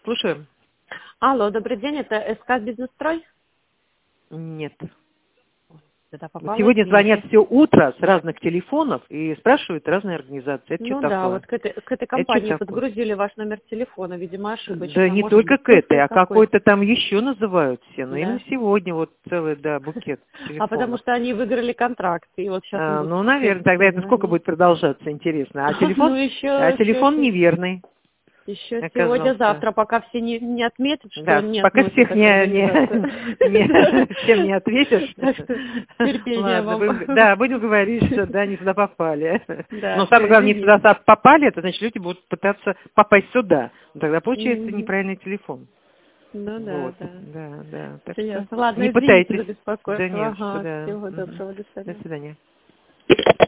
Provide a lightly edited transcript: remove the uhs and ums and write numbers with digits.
Слушаю. Алло, добрый день, это СК Бизнестрой? Нет. Сюда Вот попала, сегодня звонят извините. все утро с разных телефонов и спрашивают разные организации. Это что Ну да, такое? вот к этой Это компании что такое? подгрузили ваш номер телефона, видимо, Да ошибочно. не Может только быть, к этой, цифры а какой-то. какой-то там еще называют все. Но именно Да. сегодня вот целый, да, букет А потому телефонов. что они выиграли контракт, и вот сейчас идут Ну, все наверное, тогда это сколько звонить. будет продолжаться, интересно. Ну, А еще телефон чуть-чуть. неверный Еще оказался. сегодня-завтра, пока все не отметят, что Да, не пока относятся всех к организации. всем не ответишь. Так что терпения Ладно, вам. будем говорить, что да, не туда попали. Но Да, самое все, главное, не туда извините. попали, это значит, люди будут пытаться попасть сюда. Тогда получается Мгм. неправильный телефон. Ну да, Вот, да. да, да. Так Всё что ясно. не Ладно, извините пытайтесь. за Да беспокойство. нет, что Ага, да. всего Мгм. доброго, до До свидания. свидания.